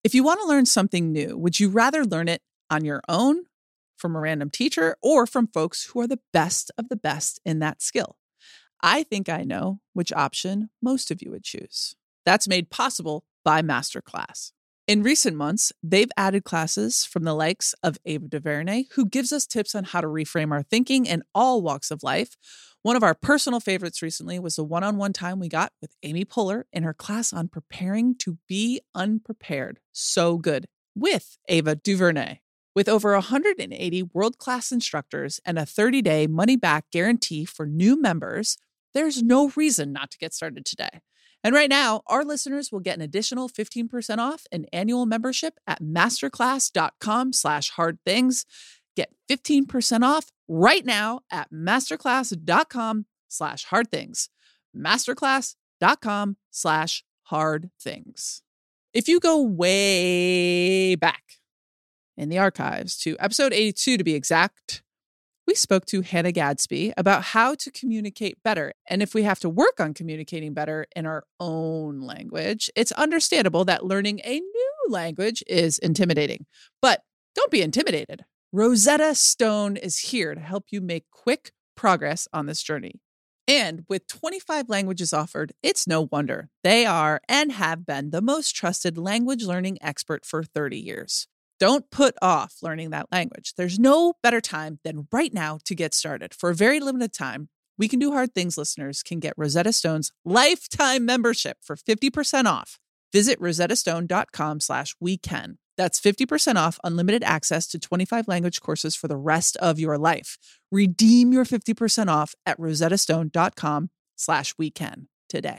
If you want to learn something new, would you rather learn it on your own, from a random teacher, or from folks who are the best of the best in that skill? I think I know which option most of you would choose. That's made possible by Masterclass. In recent months, they've added classes from the likes of Ava DuVernay, who gives us tips on how to reframe our thinking in all walks of life. One of our personal favorites recently was the one-on-one time we got with Amy Poehler in her class on preparing to be unprepared. So good. With Ava DuVernay. With over 180 world-class instructors and a 30-day money-back guarantee for new members, there's no reason not to get started today. And right now, our listeners will get an additional 15% off an annual membership at masterclass.com/hardthings. Get 15% off right now at masterclass.com/hardthings. Masterclass.com/hardthings. If you go way back in the archives to episode 82 to be exact, we spoke to Hannah Gadsby about how to communicate better. And if we have to work on communicating better in our own language, it's understandable that learning a new language is intimidating. But don't be intimidated. Rosetta Stone is here to help you make quick progress on this journey. And with 25 languages offered, it's no wonder they are and have been the most trusted language learning expert for 30 years. Don't put off learning that language. There's no better time than right now to get started. For a very limited time, We Can Do Hard Things listeners can get Rosetta Stone's lifetime membership for 50% off. Visit rosettastone.com/wecan. That's 50% off unlimited access to 25 language courses for the rest of your life. Redeem your 50% off at rosettastone.com/wecan today.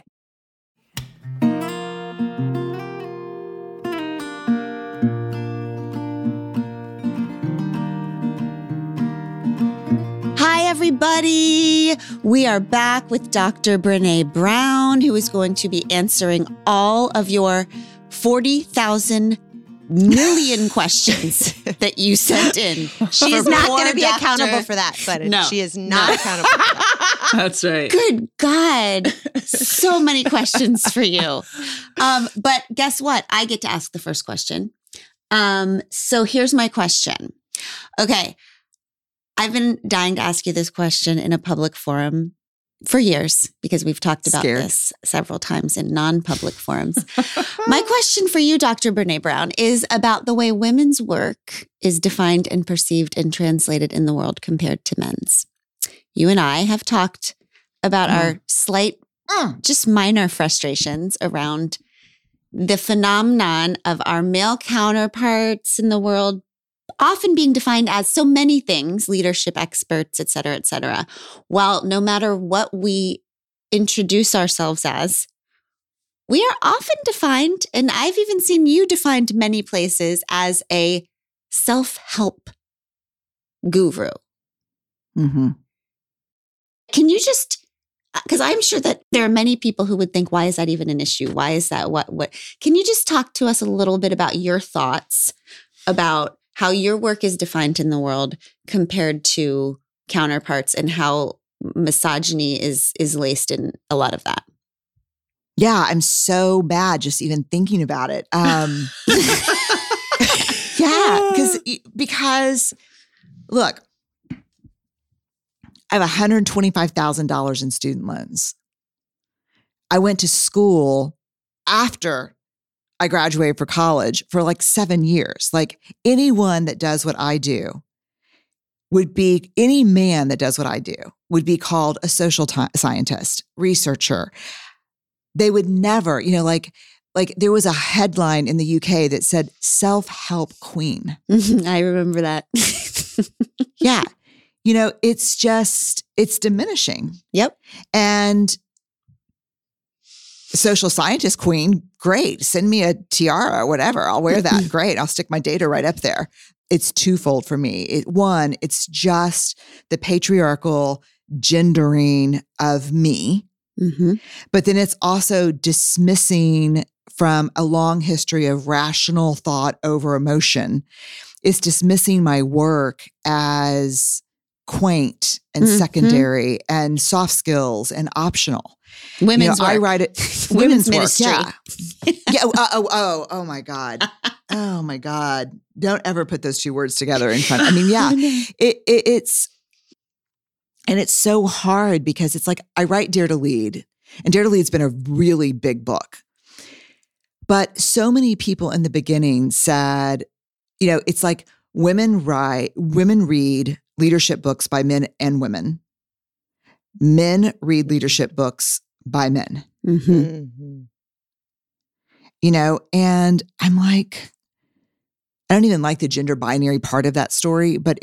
Hi, everybody. We are back with Dr. Brené Brown, who is going to be answering all of your 40,000 million questions that you sent in. She is not going to be accountable for that, but she is not accountable for that. That's right. Good God. So many questions for you. But guess what? I get to ask the first question. So here's my question. Okay. I've been dying to ask you this question in a public forum for years because we've talked about this several times in non-public forums. My question for you, Dr. Brené Brown, is about the way women's work is defined and perceived and translated in the world compared to men's. You and I have talked about our slight, just minor frustrations around the phenomenon of our male counterparts in the world often being defined as so many things, leadership experts, et cetera, while no matter what we introduce ourselves as, we are often defined, and I've even seen you defined many places, as a self-help guru. Mm-hmm. Can you just, because I'm sure that there are many people who would think, why is that even an issue? Why is that? What? Can you just talk to us a little bit about your thoughts about how your work is defined in the world compared to counterparts and how misogyny is laced in a lot of that? Yeah, I'm so bad just even thinking about it. Yeah, because look, I have $125,000 in student loans. I went to school after I graduated for college for like 7 years. Like anyone that does what I do any man that does what I do would be called a social scientist, researcher. They would never, like there was a headline in the UK that said self-help queen. I remember that. Yeah. It's diminishing. Yep. And social scientist queen, great. Send me a tiara or whatever. I'll wear that. Great. I'll stick my data right up there. It's twofold for me. One, it's just the patriarchal gendering of me. Mm-hmm. But then it's also dismissing from a long history of rational thought over emotion. It's dismissing my work as quaint and secondary and soft skills and optional. Women's work. I write it. Women's work. ministry. Yeah. Yeah. Oh my God. oh my God, don't ever put those two words together in front. I mean, yeah, it's so hard because it's like I write Dare to Lead, and Dare to Lead's been a really big book. But so many people in the beginning said, it's like women read leadership books by men and women. Men read leadership books by men. Mm-hmm. And I'm like, I don't even like the gender binary part of that story, but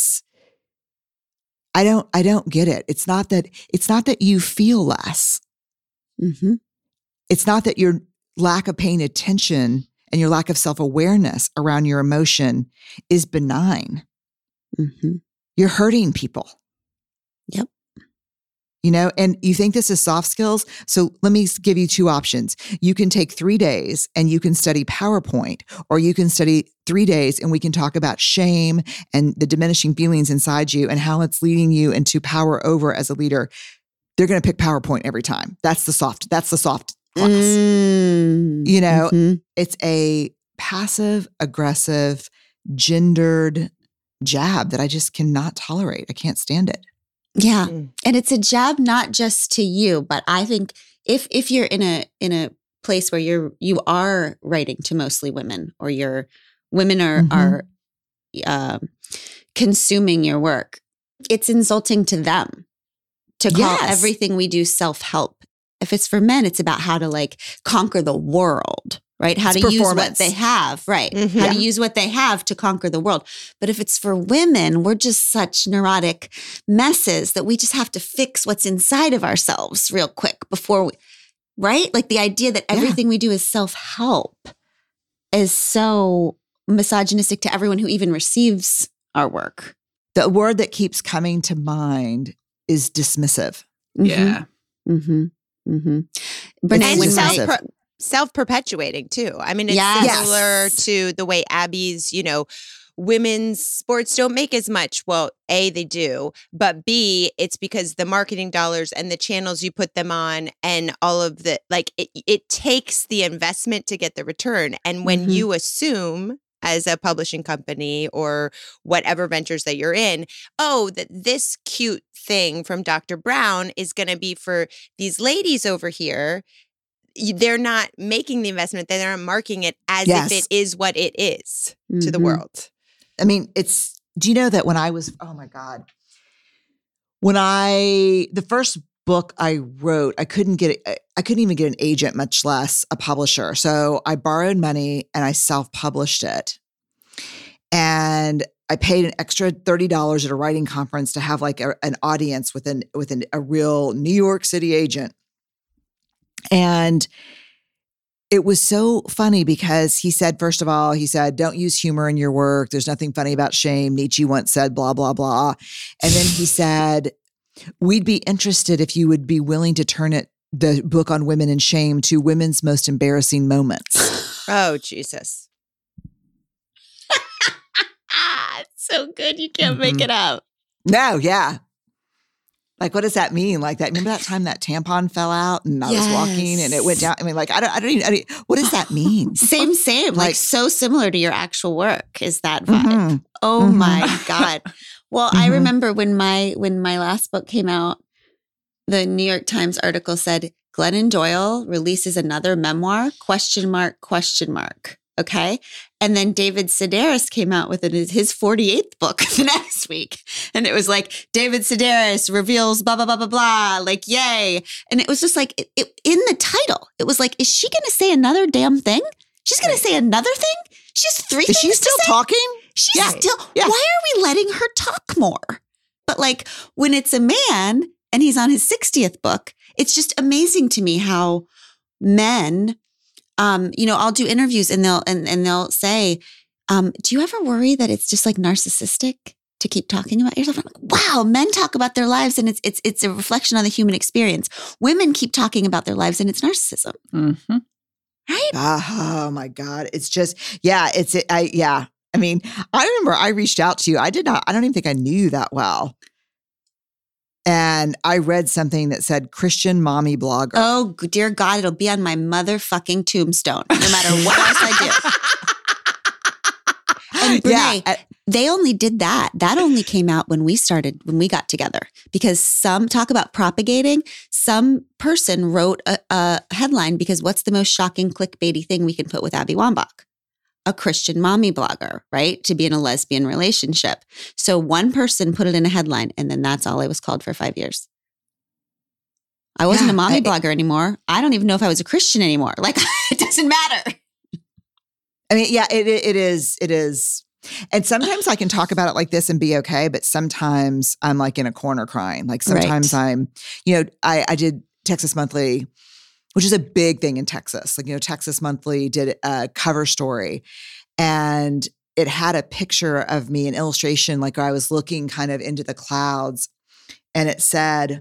I don't get it. It's not that you feel less. Mm-hmm. It's not that your lack of paying attention and your lack of self-awareness around your emotion is benign. Mm-hmm. You're hurting people. Yep. And you think this is soft skills? So let me give you two options. You can take 3 days and you can study PowerPoint, or you can study 3 days and we can talk about shame and the diminishing feelings inside you and how it's leading you into power over as a leader. They're going to pick PowerPoint every time. That's the soft class. Mm-hmm. It's a passive aggressive, gendered jab that I just cannot tolerate. I can't stand it. Yeah. And it's a jab not just to you, but I think if you're in a place where you are writing to mostly women, or women are consuming your work, it's insulting to them to call everything we do self-help. If it's for men, it's about how to conquer the world, right? How to use what they have, right? Mm-hmm. How to use what they have to conquer the world. But if it's for women, we're just such neurotic messes that we just have to fix what's inside of ourselves real quick before we, right? Like the idea that everything we do is self-help is so misogynistic to everyone who even receives our work. The word that keeps coming to mind is dismissive. Mm-hmm. Yeah. Mm-hmm. Mm-hmm. And self-perpetuating too. I mean, it's similar to the way Abby's, women's sports don't make as much. Well, A, they do, but B, it's because the marketing dollars and the channels you put them on and all of the, it takes the investment to get the return. And when you assume as a publishing company or whatever ventures that you're in, that this cute thing from Dr. Brown is going to be for these ladies over here, they're not making the investment. They're not marking it as if it is what it is to the world. I mean, do you know that when I was, oh my God, the first book I wrote, I couldn't even get an agent, much less a publisher. So I borrowed money and I self-published it. And I paid an extra $30 at a writing conference to have an audience with a real New York City agent. And it was so funny because he said, first of all, don't use humor in your work. There's nothing funny about shame. Nietzsche once said, blah, blah, blah. And then he said, we'd be interested if you would be willing to turn the book on women and shame to women's most embarrassing moments. Oh, Jesus. It's so good. You can't make it up. No, yeah. What does that mean? Remember that time that tampon fell out and I was walking and it went down? I mean, I don't even, what does that mean? Same. So similar to your actual work is that vibe. Oh my God. Well, I remember when my last book came out, the New York Times article said, Glennon Doyle releases another memoir, ? Okay. And then David Sedaris came out with his 48th book the next week. And it was David Sedaris reveals blah, blah, blah, blah, blah. Yay. And it was just in the title, it was is she going to say another damn thing? She's going to say another thing? She has 3 things to say. Is she still talking? She's still, why are we letting her talk more? But when it's a man and he's on his 60th book, it's just amazing to me how men, I'll do interviews and they'll say, do you ever worry that it's just narcissistic to keep talking about yourself? I'm wow, men talk about their lives and it's a reflection on the human experience. Women keep talking about their lives and it's narcissism. Mm-hmm. Right? Oh my God. It's just, I mean, I remember I reached out to you. I don't even think I knew you that well. And I read something that said Christian mommy blogger. Oh, dear God, it'll be on my motherfucking tombstone, no matter what else I do. And Brene, they only did that. That only came out when we got together, because talk about propagating. Some person wrote a headline because what's the most shocking clickbaity thing we can put with Abby Wambach? A Christian mommy blogger, right? To be in a lesbian relationship. So one person put it in a headline, and then that's all I was called for 5 years. I wasn't a mommy blogger anymore. I don't even know if I was a Christian anymore. Like, it doesn't matter. I mean, yeah, it is. And sometimes I can talk about it like this and be okay, but sometimes I'm like in a corner crying. Like sometimes I'm, I did Texas Monthly, which is a big thing in Texas. Like, Texas Monthly did a cover story, and it had a picture of me, an illustration, like I was looking kind of into the clouds, and it said,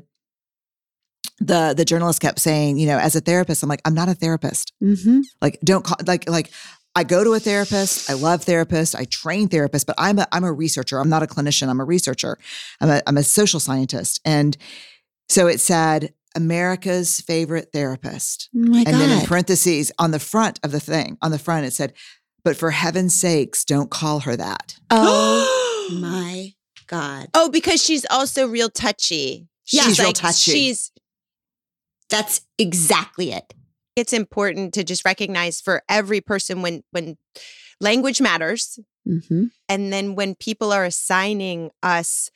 the journalist kept saying, as a therapist, I'm like, I'm not a therapist. Mm-hmm. Like, don't call, like I go to a therapist. I love therapists. I train therapists, but I'm a researcher. I'm not a clinician. I'm a researcher. I'm a social scientist. And so it said, America's favorite therapist. Oh my God. And then in parentheses on the front of the thing, it said, but for heaven's sakes, don't call her that. Oh my God. Oh, because she's also real touchy. She's real touchy. That's exactly it. It's important to just recognize for every person when language matters. Mm-hmm. And then when people are assigning us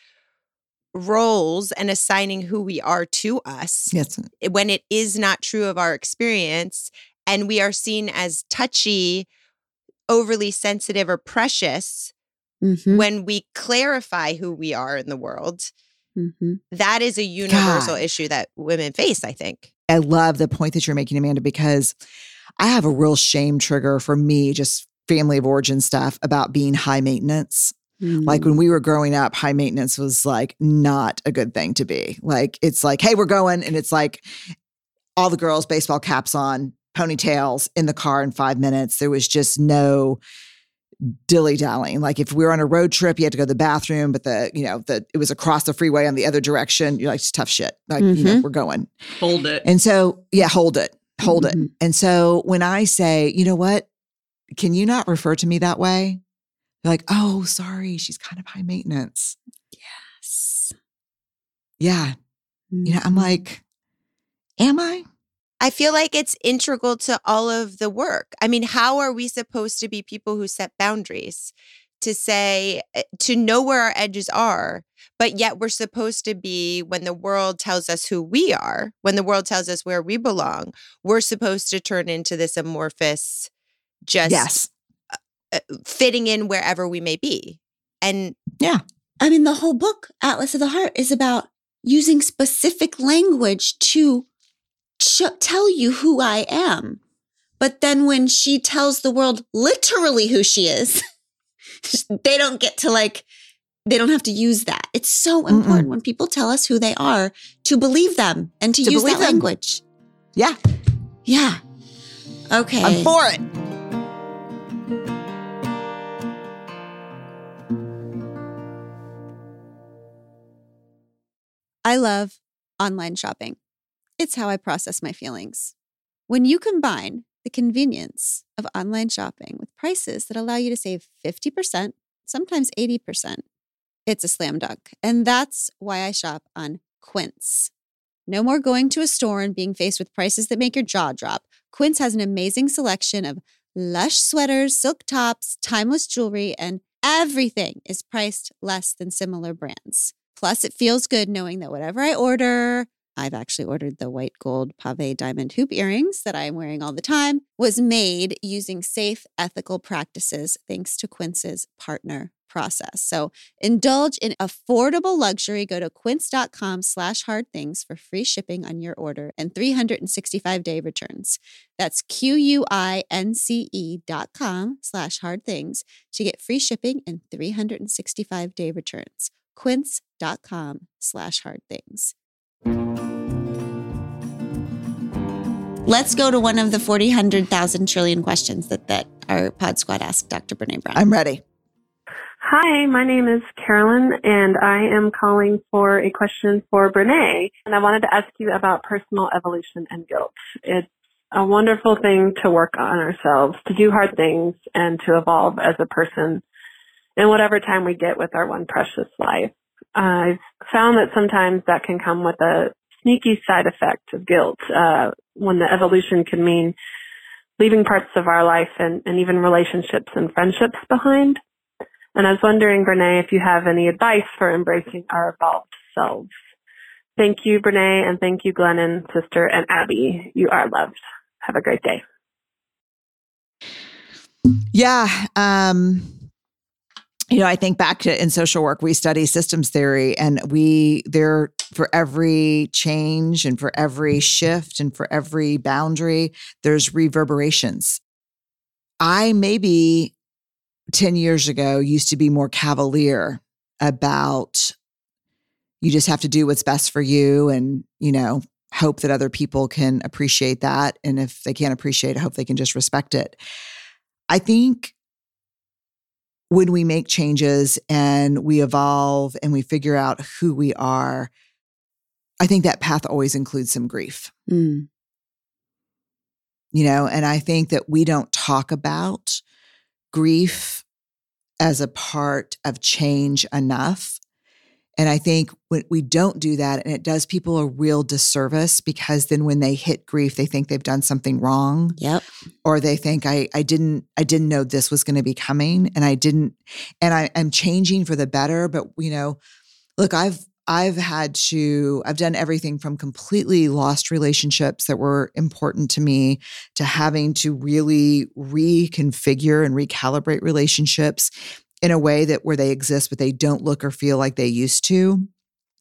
roles and assigning who we are to us, yes, when it is not true of our experience, and we are seen as touchy, overly sensitive, or precious, mm-hmm. when we clarify who we are in the world, mm-hmm. that is a universal issue that women face, I think. I love the point that you're making, Amanda, because I have a real shame trigger for me, just family of origin stuff about being high maintenance. Mm. Like when we were growing up, high maintenance was like not a good thing to be. Like, it's like, hey, we're going. And it's like all the girls, baseball caps on, ponytails in the car in 5 minutes. There was just no dilly-dallying. Like if we were on a road trip, you had to go to the bathroom, but it was across the freeway on the other direction. You're like, it's tough shit. Like, mm-hmm. We're going. Hold it. And so, hold it. Mm-hmm. And so when I say, you know what, can you not refer to me that way? They're like, oh, sorry. She's kind of high maintenance. Yes. Yeah. Mm-hmm. I'm like, am I? I feel like it's integral to all of the work. I mean, how are we supposed to be people who set boundaries, to know where our edges are, but yet we're supposed to be, when the world tells us who we are, when the world tells us where we belong, we're supposed to turn into this amorphous, just fitting in wherever we may be. And yeah, I mean, the whole book, Atlas of the Heart, is about using specific language to tell you who I am. But then when she tells the world literally who she is, they don't get to they don't have to use that. It's so important when people tell us who they are to believe them and to use that language. Yeah. Yeah. Okay. I'm for it. I love online shopping. It's how I process my feelings. When you combine the convenience of online shopping with prices that allow you to save 50%, sometimes 80%, it's a slam dunk. And that's why I shop on Quince. No more going to a store and being faced with prices that make your jaw drop. Quince has an amazing selection of lush sweaters, silk tops, timeless jewelry, and everything is priced less than similar brands. Plus, it feels good knowing that whatever I order, I've actually ordered the white gold pave diamond hoop earrings that I'm wearing all the time, was made using safe, ethical practices thanks to Quince's partner process. So indulge in affordable luxury. Go to quince.com/hardthings for free shipping on your order and 365-day returns. That's QUINCE.com/hardthings to get free shipping and 365-day returns. Quince.com/hardthings. Let's go to one of the 40, 100,000 trillion questions that our Pod Squad asked Dr. Brene Brown. I'm ready. Hi, my name is Carolyn, and I am calling for a question for Brene. And I wanted to ask you about personal evolution and guilt. It's a wonderful thing to work on ourselves, to do hard things, and to evolve as a person. in whatever time we get with our one precious life. I've found that sometimes that can come with a sneaky side effect of guilt, when the evolution can mean leaving parts of our life and even relationships and friendships behind. And I was wondering, Brene, if you have any advice for embracing our evolved selves. Thank you, Brene, and thank you, Glennon, sister, and Abby. You are loved. Have a great day. Yeah. I think back to in social work, we study systems theory, and there for every change and for every shift and for every boundary, there's reverberations. I maybe 10 years ago used to be more cavalier about you just have to do what's best for you and, hope that other people can appreciate that. And if they can't appreciate it, I hope they can just respect it. I think when we make changes and we evolve and we figure out who we are, I think that path always includes some grief. And I think that we don't talk about grief as a part of change enough. And I think when we don't do that, and it does people a real disservice, because then when they hit grief, they think they've done something wrong. Yep. Or they think I didn't know this was going to be coming, and I didn't, and I'm changing for the better. But look, I've done everything from completely lost relationships that were important to me to having to really reconfigure and recalibrate relationships in a way that where they exist, but they don't look or feel like they used to.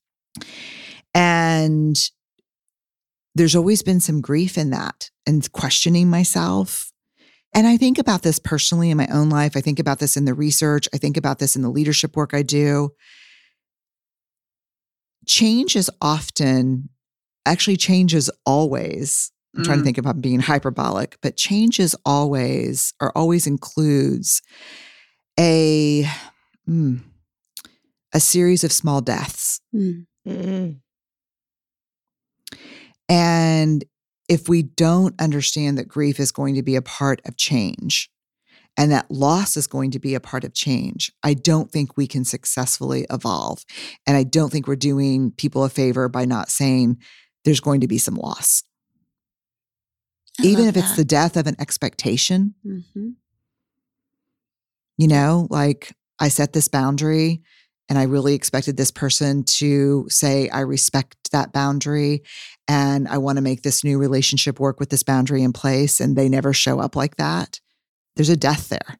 And there's always been some grief in that and questioning myself. And I think about this personally in my own life. I think about this in the research. I think about this in the leadership work I do. Change is always, I'm trying to think if I'm being hyperbolic, but change is always includes a series of small deaths. And if we don't understand that grief is going to be a part of change and that loss is going to be a part of change, I don't think we can successfully evolve. And I don't think we're doing people a favor by not saying there's going to be some loss. Even if it's the death of an expectation. Like I set this boundary and I really expected this person to say, I respect that boundary and I want to make this new relationship work with this boundary in place, and they never show up like that. There's a death there.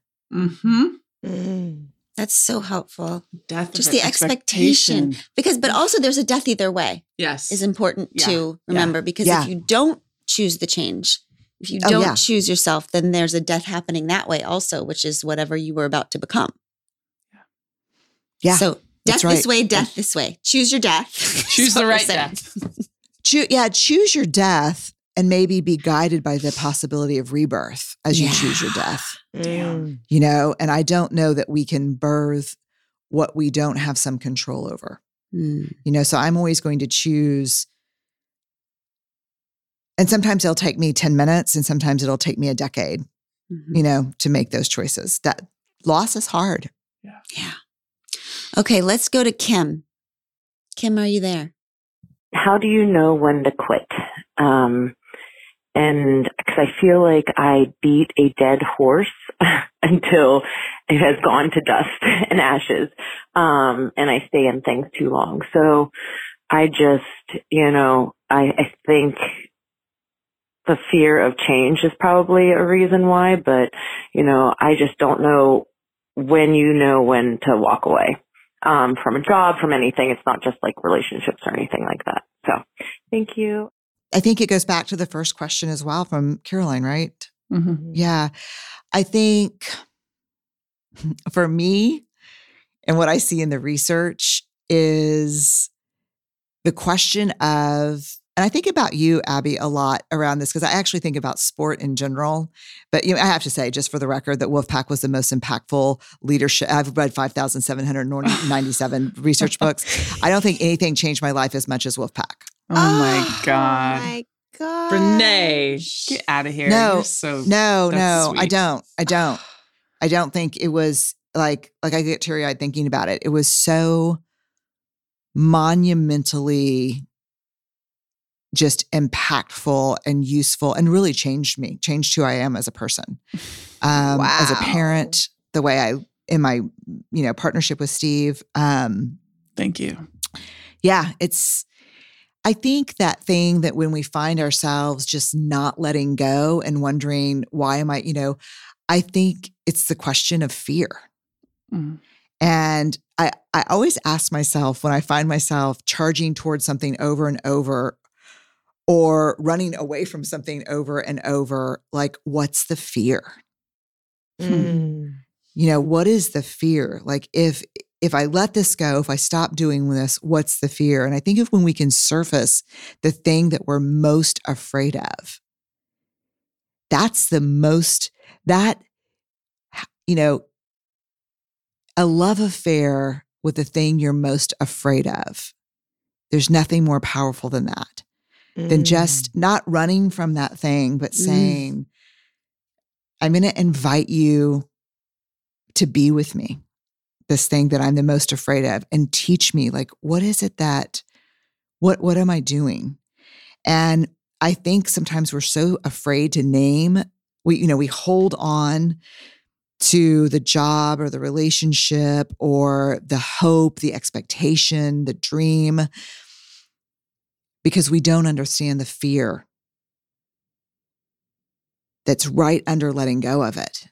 That's so helpful. Death just the expectation. But also there's a death either way. Yes. Is important to remember, because if you don't choose the change, if you don't choose yourself, then there's a death happening that way also, which is whatever you were about to become. Yeah. So death this way, death this way. Choose your death. Choose the right death. Choose your death and maybe be guided by the possibility of rebirth as you choose your death. And I don't know that we can birth what we don't have some control over. So I'm always going to choose. And sometimes it'll take me 10 minutes and sometimes it'll take me a decade, to make those choices. That loss is hard. Yeah. Okay, let's go to Kim. Kim, are you there? How do you know when to quit? And because I feel like I beat a dead horse until it has gone to dust and ashes. And I stay in things too long. So I just, I think the fear of change is probably a reason why, but, I just don't know when when to walk away, from a job, from anything. It's not just like relationships or anything like that. So thank you. I think it goes back to the first question as well from Caroline, right? Yeah. I think for me and what I see in the research is the question of, and I think about you, Abby, a lot around this because I actually think about sport in general. But I have to say, just for the record, that Wolfpack was the most impactful leadership. I've read 5,797 research books. I don't think anything changed my life as much as Wolfpack. Oh my God. Oh my God. Brene, get out of here. No, You're so no, sweet. I don't. I don't think it was like I get teary-eyed thinking about it. It was so monumentally just impactful and useful and really changed who I am as a person. As a parent, the way I, in my, partnership with Steve. Thank you. Yeah. I think that thing that when we find ourselves just not letting go and wondering, why am I, I think it's the question of fear. Mm. And I always ask myself when I find myself charging towards something over and over or running away from something over and over, like, what's the fear? What is the fear? Like, if I let this go, if I stop doing this, what's the fear? And I think when we can surface the thing that we're most afraid of, that's a love affair with the thing you're most afraid of. There's nothing more powerful than that, than just not running from that thing, but saying, I'm going to invite you to be with me, this thing that I'm the most afraid of, and teach me, like, what is it what am I doing? And I think sometimes we're so afraid to name, we hold on to the job or the relationship or the hope, the expectation, the dream, because we don't understand the fear that's right under letting go of it.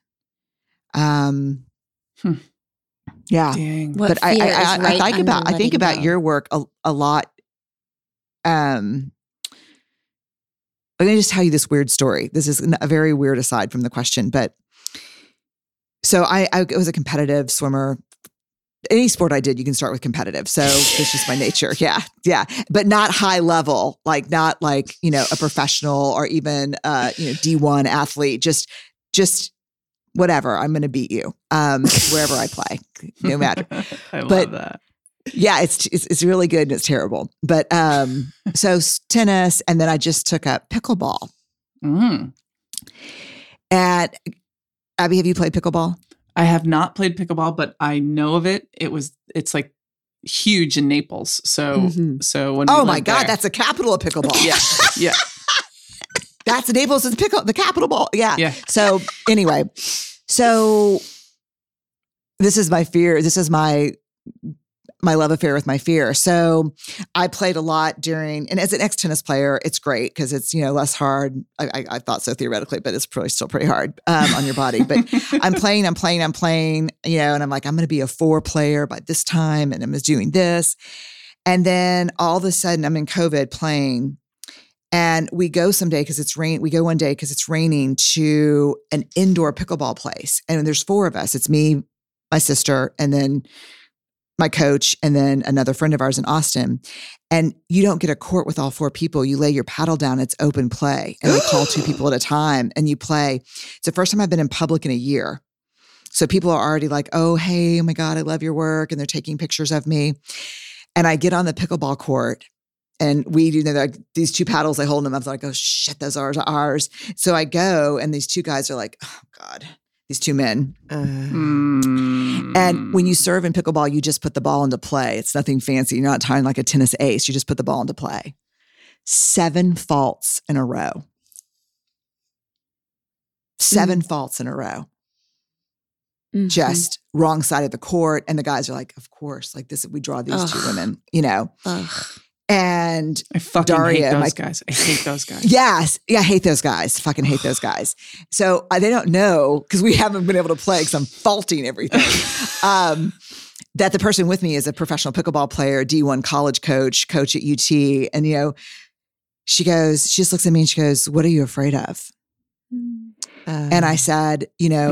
Yeah. Dang. But I think about your work a lot. I'm going to just tell you this weird story. This is a very weird aside from the question, but so I was a competitive swimmer. Any sport I did, you can start with competitive. So it's just my nature. Yeah. Yeah. But not high level, not like, a professional or even, D1 athlete, just whatever. I'm going to beat you, wherever I play, no matter. I love that. Yeah, it's really good and it's terrible. But so tennis, and then I just took up pickleball. And Abby, have you played pickleball? I have not played pickleball, but I know of it. It's like huge in Naples. So when my God, that's the capital of pickleball. Yeah. That's Naples is the capital ball. Yeah. Yeah. So anyway, this is my fear. This is my love affair with my fear. So I played a lot and as an ex-tennis player, it's great because it's, less hard. I thought so theoretically, but it's probably still pretty hard on your body. But I'm playing, and I'm like, I'm going to be a 4 player by this time. And I'm just doing this. And then all of a sudden I'm in COVID playing. And we go someday because it's rain. We go one day because it's raining to an indoor pickleball place. And there's 4 of us. It's me, my sister, and then my coach, and then another friend of ours in Austin. And you don't get a court with all 4 people. You lay your paddle down, it's open play. And we call 2 people at a time and you play. It's the first time I've been in public in a year. So people are already like, oh, hey, oh my God, I love your work. And they're taking pictures of me. And I get on the pickleball court. And we do like these 2 paddles, I hold them. I'm like, oh shit, those are ours. So I go, and these 2 guys are like, oh God, these 2 men. And when you serve in pickleball, you just put the ball into play. It's nothing fancy. You're not tying like a tennis ace. You just put the ball into play. 7 faults in a row. 7 faults in a row. Just wrong side of the court. And the guys are like, of course, like this, we draw these 2 women, And I fucking Daria, hate those guys. I hate those guys. Yes. Yeah, I hate those guys. Fucking hate those guys. So they don't know, because we haven't been able to play because I'm faulting everything, that the person with me is a professional pickleball player, D1 college coach at UT. And, she just looks at me and she goes, what are you afraid of? And I said,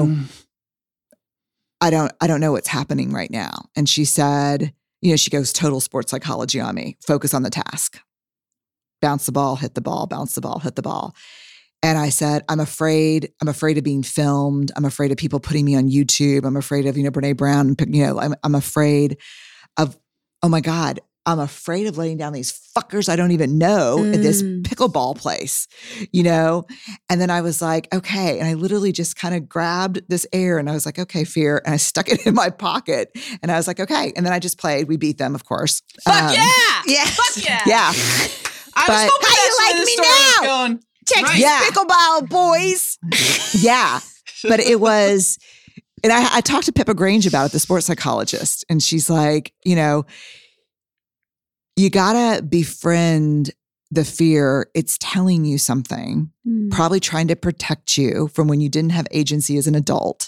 I don't know what's happening right now. And she said, she goes total sports psychology on me. Focus on the task. Bounce the ball, hit the ball, bounce the ball, hit the ball. And I said, I'm afraid of being filmed. I'm afraid of people putting me on YouTube. I'm afraid of, Brene Brown. I'm afraid of, oh my God, I'm afraid of letting down these fuckers I don't even know at this pickleball place, And then I was like, okay. And I literally just kind of grabbed this air and I was like, okay, fear. And I stuck it in my pocket and I was like, okay. And then I just played. We beat them, of course. Fuck yeah. Yeah. Fuck yeah. Yeah. I was hoping how that's you where like the me story was now? going. Texas pickleball boys. Yeah. But it was, and I talked to Pippa Grange about it, the sports psychologist. And she's like, you gotta befriend the fear. It's telling you something, probably trying to protect you from when you didn't have agency as an adult.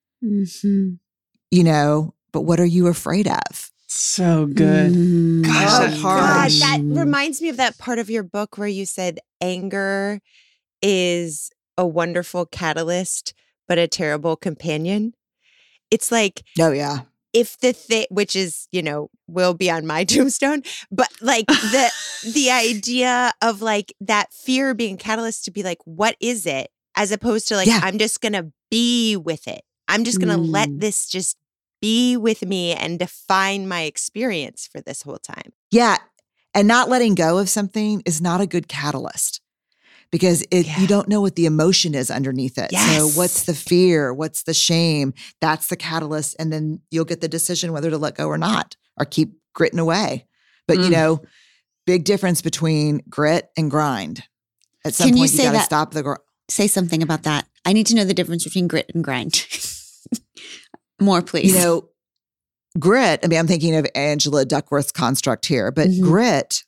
But what are you afraid of? So good. Gosh, that's hard. God, that reminds me of that part of your book where you said anger is a wonderful catalyst, but a terrible companion. It's like, oh yeah. If the thing, which is, will be on my tombstone, but like the idea of like that fear being a catalyst to be like, what is it? As opposed to like, I'm just going to be with it. I'm just going to let this just be with me and define my experience for this whole time. Yeah. And not letting go of something is not a good catalyst. Because you don't know what the emotion is underneath it. Yes. So what's the fear? What's the shame? That's the catalyst. And then you'll get the decision whether to let go or not, or keep gritting away. But, big difference between grit and grind. At some point, you got to stop the Say something about that. I need to know the difference between grit and grind. More, please. Grit, I'm thinking of Angela Duckworth's construct here, but grit,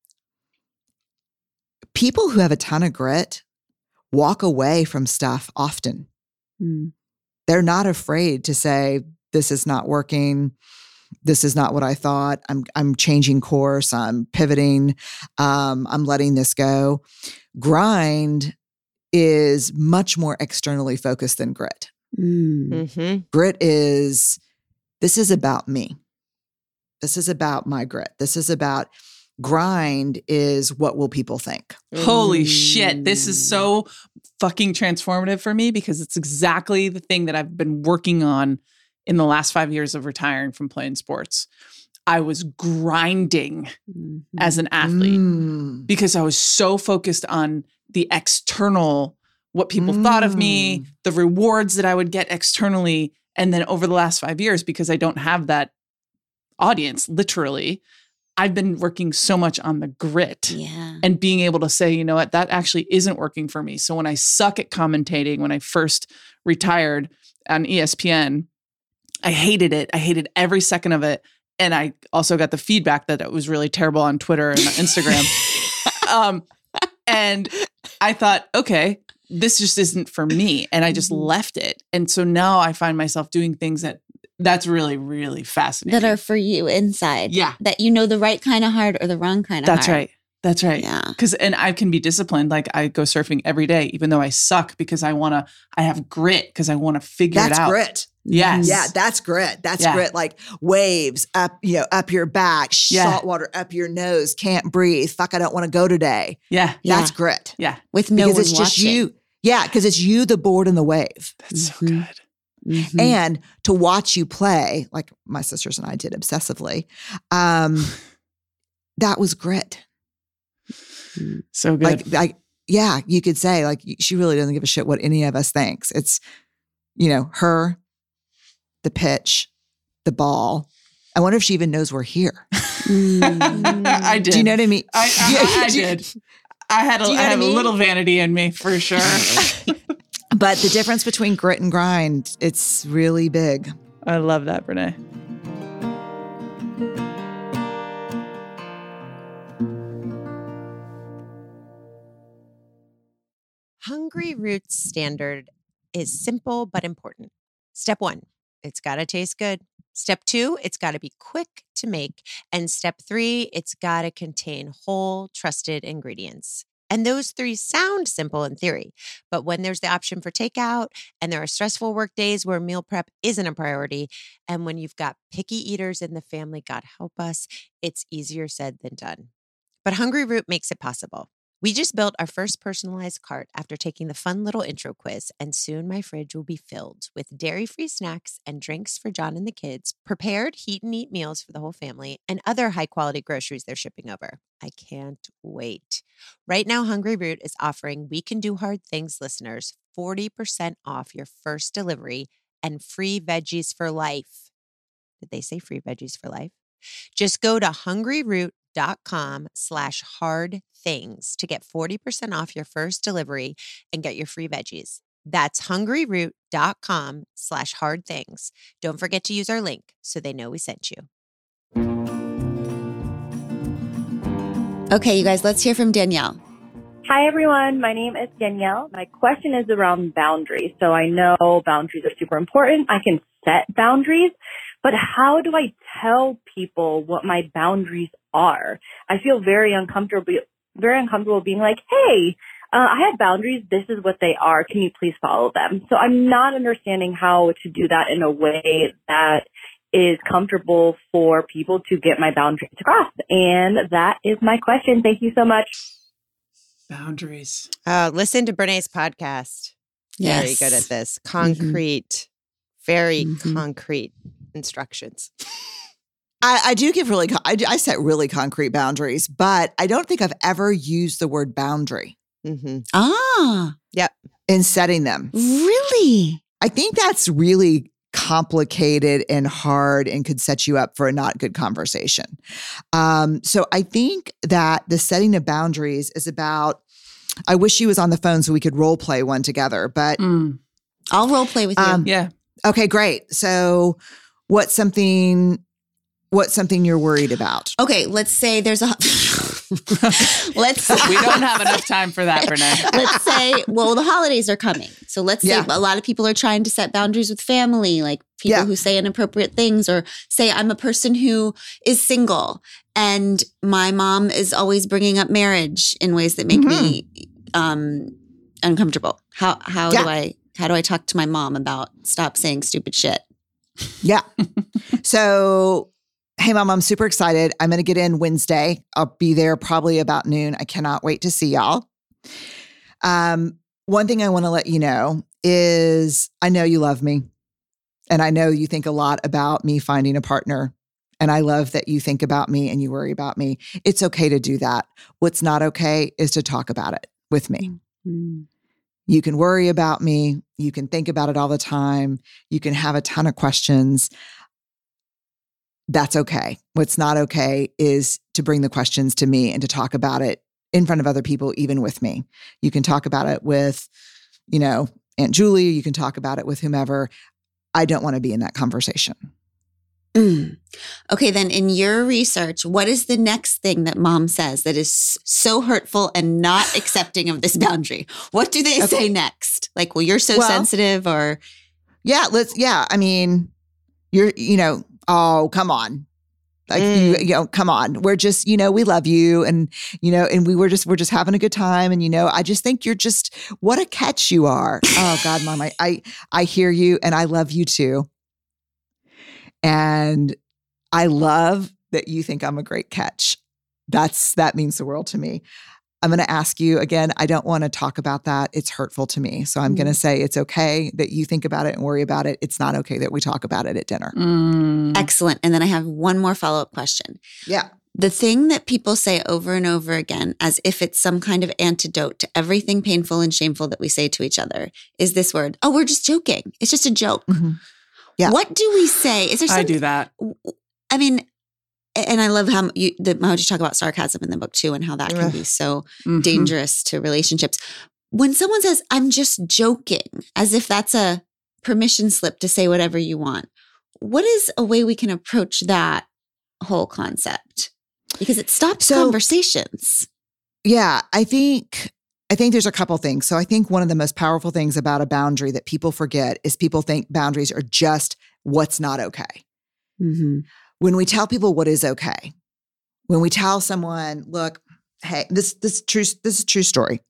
people who have a ton of grit walk away from stuff often. They're not afraid to say, this is not working. This is not what I thought. I'm changing course. I'm pivoting. I'm letting this go. Grind is much more externally focused than grit. Grit is, this is about me. This is about my grit. This is about grind is what will people think? Holy shit. This is so fucking transformative for me because it's exactly the thing that I've been working on in the last 5 years of retiring from playing sports. I was grinding as an athlete because I was so focused on the external, what people thought of me, the rewards that I would get externally. And then over the last 5 years, because I don't have that audience, literally, I've been working so much on the grit and being able to say, you know what, that actually isn't working for me. So when I suck at commentating, when I first retired on ESPN, I hated it. I hated every second of it. And I also got the feedback that it was really terrible on Twitter and Instagram. And I thought, okay, this just isn't for me. And I just left it. And so now I find myself doing things that's really, really fascinating. That are for you inside. Yeah. That you know the right kind of hard or the wrong kind of hard. That's right. That's right. Yeah. And I can be disciplined. Like I go surfing every day, even though I suck because I have grit because I want to figure it out. That's grit. Yes. Yeah, that's grit. That's grit. Like waves up, up your back, salt water up your nose, can't breathe. Fuck, I don't want to go today. Yeah. That's grit. Yeah. With no one because it's watching. just you. Yeah, because it's you, the board and the wave. That's so good. And to watch you play, like my sisters and I did obsessively, that was grit. So good. You could say like she really doesn't give a shit what any of us thinks. It's, her, the pitch, the ball. I wonder if she even knows we're here. I did. Do you know what I mean? I did. I had a little vanity in me for sure. But the difference between grit and grind, it's really big. I love that, Brene. Hungry Roots standard is simple but important. Step 1, it's got to taste good. Step 2, it's got to be quick to make. And step 3, it's got to contain whole, trusted ingredients. And those 3 sound simple in theory, but when there's the option for takeout and there are stressful work days where meal prep isn't a priority, and when you've got picky eaters in the family, God help us, it's easier said than done. But Hungry Root makes it possible. We just built our first personalized cart after taking the fun little intro quiz, and soon my fridge will be filled with dairy-free snacks and drinks for John and the kids, prepared heat and eat meals for the whole family, and other high-quality groceries they're shipping over. I can't wait. Right now, Hungry Root is offering We Can Do Hard Things listeners 40% off your first delivery and free veggies for life. Did they say free veggies for life? Just go to hungryroot.com/hardthings to get 40% off your first delivery and get your free veggies. That's hungryroot.com/hardthings. Don't forget to use our link so they know we sent you. Okay, you guys, let's hear from Danielle. Hi, everyone. My name is Danielle. My question is around boundaries. So I know boundaries are super important. I can set boundaries, but how do I tell people what my boundaries are? I feel very uncomfortable being like, hey, I have boundaries. This is what they are. Can you please follow them? So I'm not understanding how to do that in a way that is comfortable for people to get my boundaries across. And that is my question. Thank you so much. Boundaries. Listen to Brené's podcast. Yes. Very good at this. Concrete, very concrete instructions. I do give I set really concrete boundaries, but I don't think I've ever used the word boundary Yep. in setting them. Really? I think that's really complicated and hard and could set you up for a not good conversation. So I think that the setting of boundaries is about, I wish she was on the phone so we could role play one together, but I'll role play with you. Yeah. Okay, great. So what's something you're worried about? Okay, let's say there's a We don't have enough time for that, Brené. Let's say, well, the holidays are coming. So let's say a lot of people are trying to set boundaries with family, like people who say inappropriate things, or say I'm a person who is single and my mom is always bringing up marriage in ways that make me uncomfortable. How do I talk to my mom about stop saying stupid shit? Yeah. So, hey, Mom, I'm super excited. I'm going to get in Wednesday. I'll be there probably about noon. I cannot wait to see y'all. One thing I want to let you know is I know you love me, and I know you think a lot about me finding a partner, and I love that you think about me and you worry about me. It's okay to do that. What's not okay is to talk about it with me. Mm-hmm. You can worry about me. You can think about it all the time. You can have a ton of questions. That's okay. What's not okay is to bring the questions to me and to talk about it in front of other people, even with me. You can talk about it with, Aunt Julie. You can talk about it with whomever. I don't want to be in that conversation. Okay, then in your research, what is the next thing that mom says that is so hurtful and not accepting of this boundary? What do they say next? Like, well, you're so sensitive, or? Yeah, I mean, you're, oh, come on. Like, come on. We're just, we love you. And, and we're just having a good time. And, I just think you're just, what a catch you are. Oh God, Mom, I hear you and I love you too. And I love that you think I'm a great catch. That means the world to me. I'm going to ask you again. I don't want to talk about that. It's hurtful to me. So I'm going to say it's okay that you think about it and worry about it. It's not okay that we talk about it at dinner. Excellent. And then I have one more follow-up question. Yeah. The thing that people say over and over again, as if it's some kind of antidote to everything painful and shameful that we say to each other, is this word, oh, we're just joking. It's just a joke. Mm-hmm. Yeah. What do we say? Is there something? I do that. I mean, and I love how you talk about sarcasm in the book too, and how that can be so dangerous to relationships. When someone says, I'm just joking, as if that's a permission slip to say whatever you want, what is a way we can approach that whole concept? Because it stops conversations. Yeah, I think there's a couple things. So I think one of the most powerful things about a boundary that people forget is people think boundaries are just what's not okay. Mm-hmm. When we tell people what is okay, when we tell someone, look, hey, this is a true story.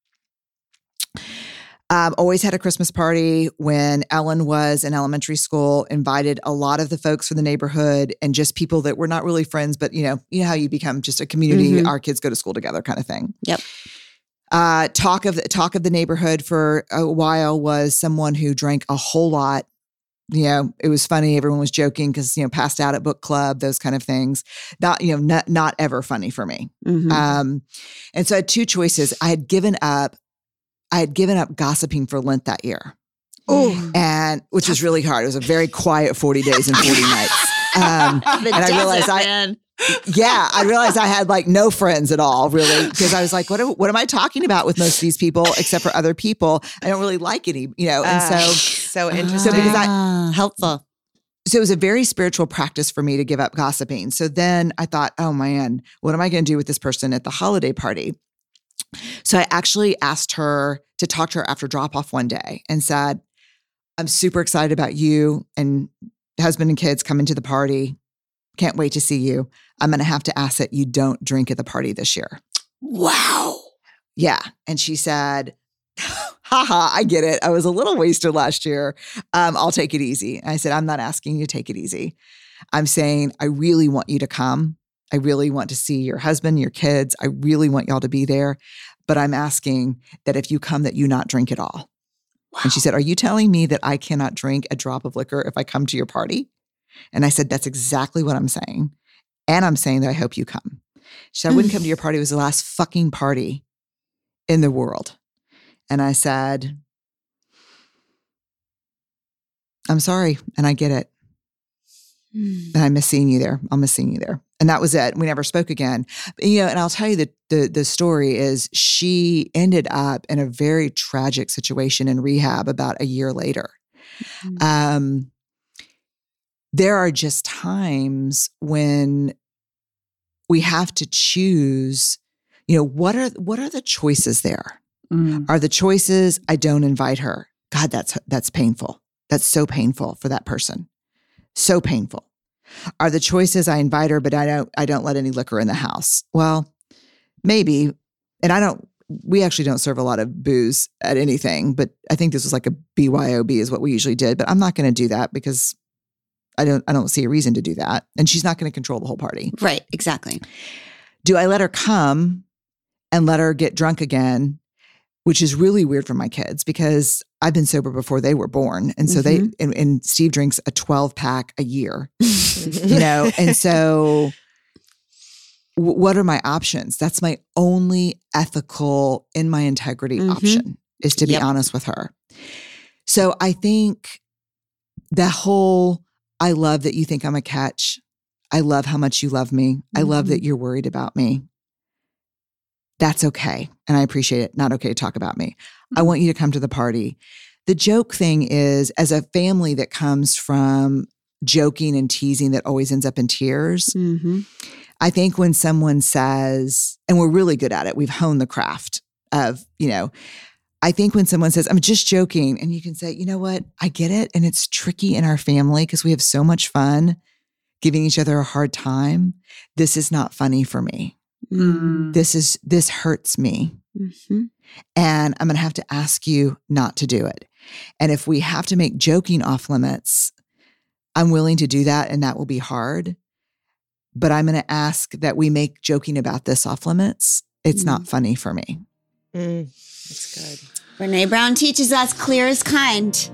Always had a Christmas party when Ellen was in elementary school, invited a lot of the folks from the neighborhood and just people that were not really friends, but you know how you become just a community, our kids go to school together kind of thing. Yep. Talk of the neighborhood for a while was someone who drank a whole lot. You know, it was funny. Everyone was joking because, you know, passed out at book club, those kind of things. Not ever funny for me. Mm-hmm. And so I had two choices. I had given up gossiping for Lent that year. And which was really hard. It was a very quiet 40 days and 40 nights. And I realized I realized I had like no friends at all, really, because I was like, what am I talking about with most of these people, except for other people? I don't really like any, you know, and so interesting. So because helpful. So it was a very spiritual practice for me to give up gossiping. So then I thought, oh man, what am I going to do with this person at the holiday party? So I actually asked her to talk to her after drop off one day and said, I'm super excited about you and husband and kids coming to the party. Can't wait to see you. I'm going to have to ask that you don't drink at the party this year. Wow. Yeah. And she said, haha, I get it. I was a little wasted last year. I'll take it easy. And I said, I'm not asking you to take it easy. I'm saying, I really want you to come. I really want to see your husband, your kids. I really want y'all to be there. But I'm asking that if you come, that you not drink at all. Wow. And she said, are you telling me that I cannot drink a drop of liquor if I come to your party? And I said, that's exactly what I'm saying. And I'm saying that I hope you come. She said, I wouldn't come to your party. It was the last fucking party in the world. And I said, I'm sorry. And I get it. And I miss seeing you there. I'll miss seeing you there. And that was it. We never spoke again. You know, and I'll tell you that the story is she ended up in a very tragic situation in rehab about a year later. Mm-hmm. There are just times when we have to choose, you know, what are the choices there? Mm. Are the choices, I don't invite her? God, that's painful. That's so painful for that person. So painful. Are the choices, I invite her, but I don't let any liquor in the house? Well, maybe. And we actually don't serve a lot of booze at anything, but I think this was like a BYOB is what we usually did, but I'm not going to do that because I don't see a reason to do that. And she's not going to control the whole party. Right, exactly. Do I let her come and let her get drunk again, which is really weird for my kids because I've been sober before they were born. And so and Steve drinks a 12-pack a year, you know? And so what are my options? That's my only ethical, in my integrity option is to be honest with her. So I think the whole, I love that you think I'm a catch. I love how much you love me. I love that you're worried about me. That's okay. And I appreciate it. Not okay to talk about me. I want you to come to the party. The joke thing is, as a family that comes from joking and teasing that always ends up in tears, I think when someone says, and we're really good at it, we've honed the craft of, you know, I think when someone says, I'm just joking, and you can say, you know what, I get it. And it's tricky in our family because we have so much fun giving each other a hard time. This is not funny for me. This hurts me. And I'm going to have to ask you not to do it. And if we have to make joking off limits, I'm willing to do that. And that will be hard. But I'm going to ask that we make joking about this off limits. It's not funny for me. That's good. Brené Brown teaches us clear is kind.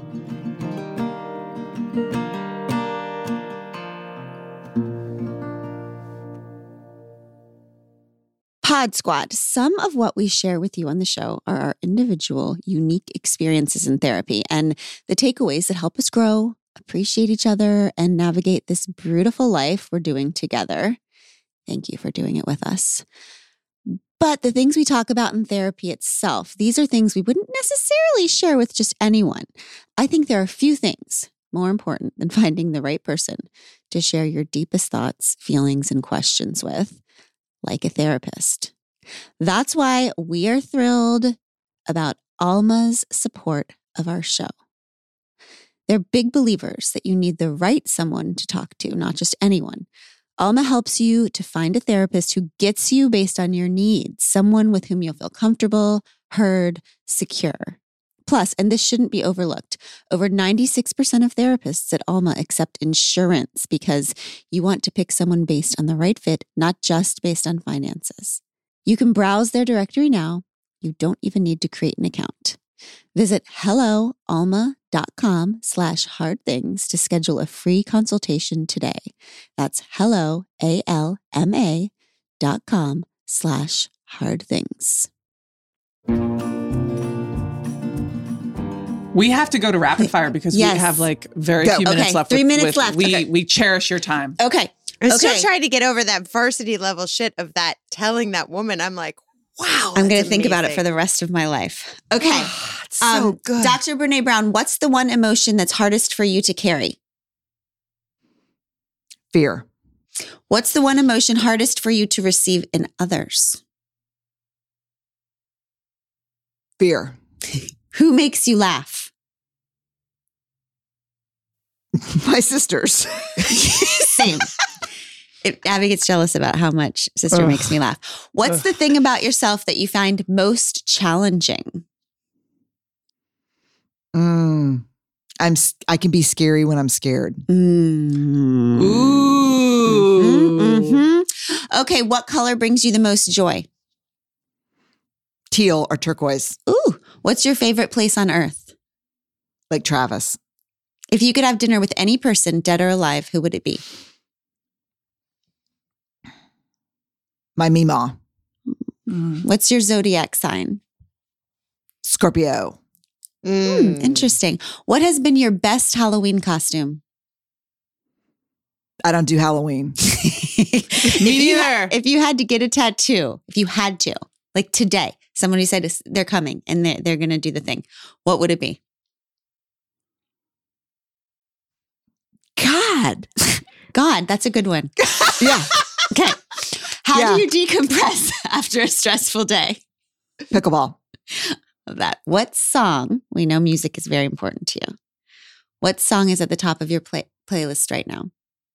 Pod Squad. Some of what we share with you on the show are our individual, unique experiences in therapy and the takeaways that help us grow, appreciate each other, and navigate this beautiful life we're doing together. Thank you for doing it with us. But the things we talk about in therapy itself, these are things we wouldn't necessarily share with just anyone. I think there are few things more important than finding the right person to share your deepest thoughts, feelings, and questions with, like a therapist. That's why we are thrilled about Alma's support of our show. They're big believers that you need the right someone to talk to, not just anyone. Alma helps you to find a therapist who gets you based on your needs, someone with whom you'll feel comfortable, heard, secure. Plus, and this shouldn't be overlooked, over 96% of therapists at Alma accept insurance because you want to pick someone based on the right fit, not just based on finances. You can browse their directory now You don't even need to create an account. Visit helloalma.com/hardthings to schedule a free consultation today. That's helloalma.com/hardthings. We have to go to rapid fire because we have like very few minutes left. 3 minutes left. We cherish your time. Okay. I'm still trying to get over that varsity level shit of that telling that woman. I'm like, wow. I'm going to think about it for the rest of my life. Okay. Oh, it's so good. Dr. Brene Brown, what's the one emotion that's hardest for you to carry? Fear. What's the one emotion hardest for you to receive in others? Fear. Who makes you laugh? My sisters. Same. Abby gets jealous about how much sister makes me laugh. What's the thing about yourself that you find most challenging? I can be scary when I'm scared. Ooh. Okay, what color brings you the most joy? Teal or turquoise. Ooh, what's your favorite place on earth? Like Travis. If you could have dinner with any person, dead or alive, who would it be? My Meemaw. What's your zodiac sign? Scorpio. Interesting. What has been your best Halloween costume? I don't do Halloween. Me neither. If you had to get a tattoo, like today, someone who said they're coming and they're going to do the thing, what would it be? God, that's a good one. Yeah. Okay. How do you decompress after a stressful day? Pickleball. Love that. What song, we know music is very important to you. What song is at the top of your playlist right now?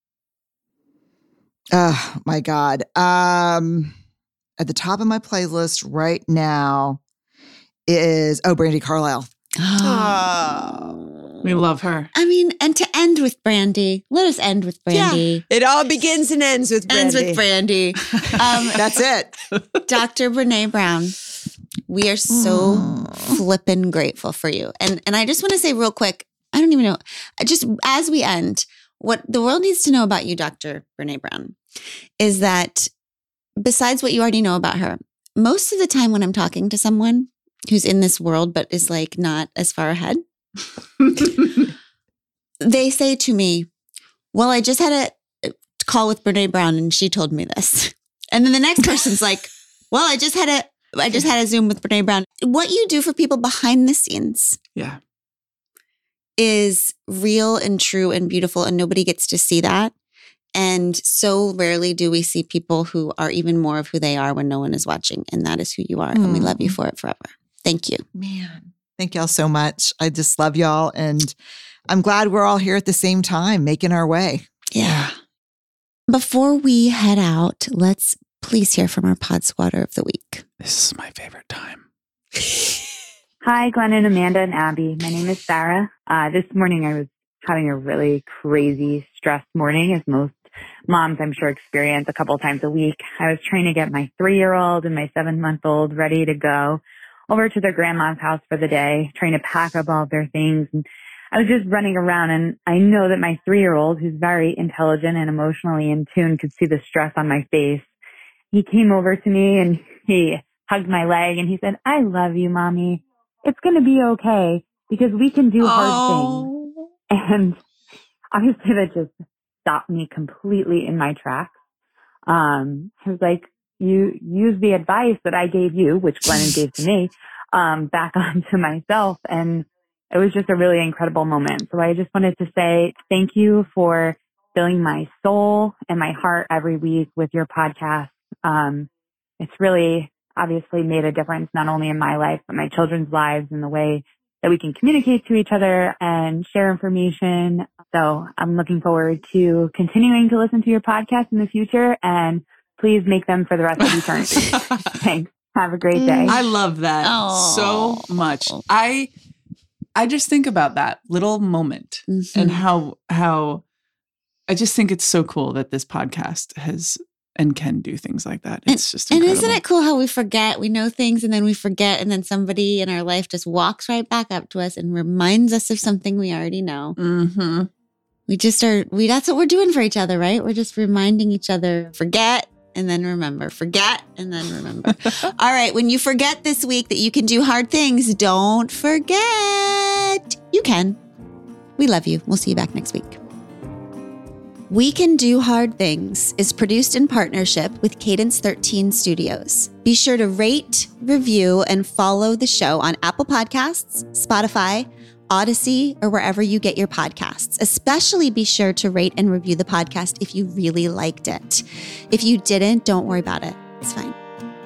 Oh my God. At the top of my playlist right now is, Brandi Carlile. Oh. We love her. I mean, and to end with Brandi, let us end with Brandi. Yeah. It all begins and ends with Brandi. That's it. Dr. Brene Brown, we are so flippin' grateful for you. And I just want to say real quick, I don't even know, just as we end, what the world needs to know about you, Dr. Brene Brown, is that besides what you already know about her, most of the time when I'm talking to someone who's in this world but is like not as far ahead, they say to me, well, I just had a call with Brene Brown and she told me this. And then the next person's like, well, I just had a Zoom with Brene Brown. What you do for people behind the scenes is real and true and beautiful, and nobody gets to see that. And so rarely do we see people who are even more of who they are when no one is watching. And that is who you are. And we love you for it forever. Thank you. Man, thank y'all so much. I just love y'all. And I'm glad we're all here at the same time, making our way. Yeah. Before we head out, let's please hear from our pod squatter of the week. This is my favorite time. Hi, Glenn and Amanda and Abby. My name is Sarah. This morning I was having a really crazy, stressed morning, as most moms, I'm sure, experience a couple of times a week. I was trying to get my 3-year-old and my 7-month-old ready to go over to their grandma's house for the day, trying to pack up all of their things. And I was just running around, and I know that my 3-year-old, who's very intelligent and emotionally in tune, could see the stress on my face. He came over to me and he hugged my leg and he said, I love you, Mommy. It's going to be okay because we can do hard things. And obviously that just stopped me completely in my tracks. I was like, you use the advice that I gave you, which Glennon gave to me, back onto myself. And it was just a really incredible moment. So I just wanted to say thank you for filling my soul and my heart every week with your podcast. It's really obviously made a difference not only in my life, but my children's lives and the way that we can communicate to each other and share information. So I'm looking forward to continuing to listen to your podcast in the future, and please make them for the rest of eternity. Thanks. Have a great day. I love that so much. I just think about that little moment and how I just think it's so cool that this podcast has and can do things like that. It's just incredible. And isn't it cool how we forget? We know things and then we forget, and then somebody in our life just walks right back up to us and reminds us of something we already know. Mm-hmm. That's what we're doing for each other, right? We're just reminding each other, forget and then remember, forget and then remember. All right. When you forget this week that you can do hard things, don't forget. You can. We love you. We'll see you back next week. We Can Do Hard Things is produced in partnership with Cadence 13 Studios. Be sure to rate, review, and follow the show on Apple Podcasts, Spotify, Odyssey, or wherever you get your podcasts. Especially be sure to rate and review the podcast if you really liked it. If you didn't, don't worry about it. It's fine.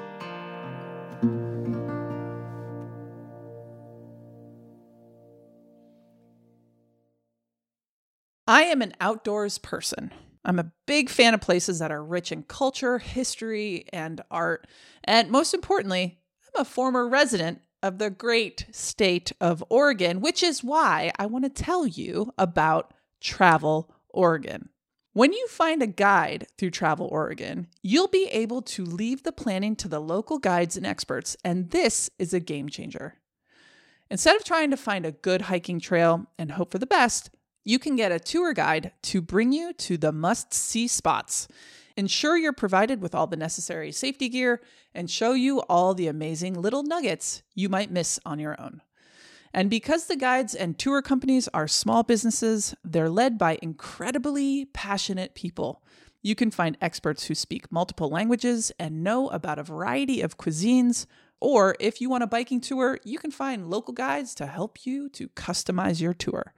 I am an outdoors person. I'm a big fan of places that are rich in culture, history, and art. And most importantly, I'm a former resident of the great state of Oregon, which is why I want to tell you about Travel Oregon. When you find a guide through Travel Oregon, you'll be able to leave the planning to the local guides and experts, and this is a game changer. Instead of trying to find a good hiking trail and hope for the best, you can get a tour guide to bring you to the must-see spots, ensure you're provided with all the necessary safety gear, and show you all the amazing little nuggets you might miss on your own. And because the guides and tour companies are small businesses, they're led by incredibly passionate people. You can find experts who speak multiple languages and know about a variety of cuisines. Or if you want a biking tour, you can find local guides to help you to customize your tour.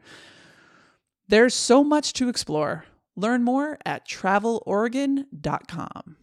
There's so much to explore. Learn more at traveloregon.com.